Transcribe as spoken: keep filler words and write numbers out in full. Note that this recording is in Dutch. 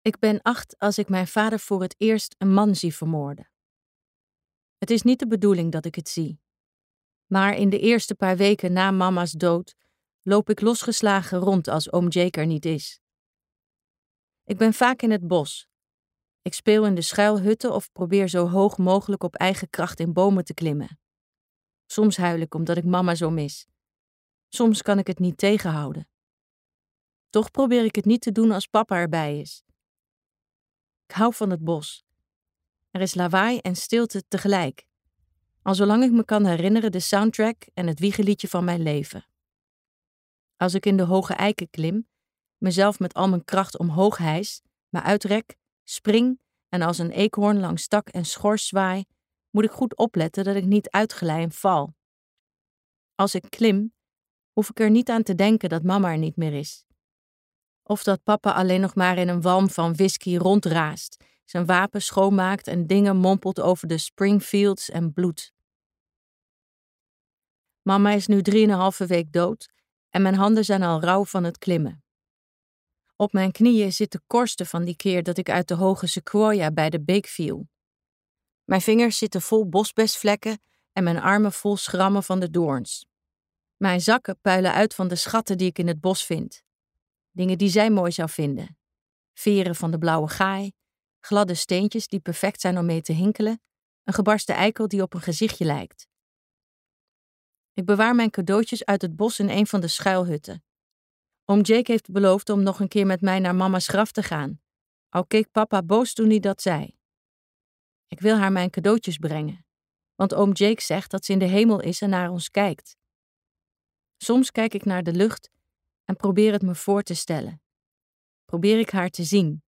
Ik ben acht als ik mijn vader voor het eerst een man zie vermoorden. Het is niet de bedoeling dat ik het zie. Maar in de eerste paar weken na mama's dood loop ik losgeslagen rond als oom Jake er niet is. Ik ben vaak in het bos. Ik speel in de schuilhutten of probeer zo hoog mogelijk op eigen kracht in bomen te klimmen. Soms huil ik omdat ik mama zo mis. Soms kan ik het niet tegenhouden. Toch probeer ik het niet te doen als papa erbij is. Ik hou van het bos. Er is lawaai en stilte tegelijk. Al zolang ik me kan herinneren de soundtrack en het wiegeliedje van mijn leven. Als ik in de hoge eiken klim, mezelf met al mijn kracht omhoog hijs, me uitrek, spring en als een eekhoorn langs tak en schors zwaai, moet ik goed opletten dat ik niet uitglij en val. Als ik klim, hoef ik er niet aan te denken dat mama er niet meer is. Of dat papa alleen nog maar in een walm van whisky rondraast, zijn wapen schoonmaakt en dingen mompelt over de Springfields en bloed. Mama is nu drieënhalve week dood en mijn handen zijn al rauw van het klimmen. Op mijn knieën zit de korste van die keer dat ik uit de hoge sequoia bij de beek viel. Mijn vingers zitten vol bosbesvlekken en mijn armen vol schrammen van de doorns. Mijn zakken puilen uit van de schatten die ik in het bos vind. Dingen die zij mooi zou vinden. Veren van de blauwe gaai, gladde steentjes die perfect zijn om mee te hinkelen, een gebarsten eikel die op een gezichtje lijkt. Ik bewaar mijn cadeautjes uit het bos in een van de schuilhutten. Oom Jake heeft beloofd om nog een keer met mij naar mama's graf te gaan, al keek papa boos toen hij dat zei. Ik wil haar mijn cadeautjes brengen, want oom Jake zegt dat ze in de hemel is en naar ons kijkt. Soms kijk ik naar de lucht en probeer het me voor te stellen. Probeer ik haar te zien.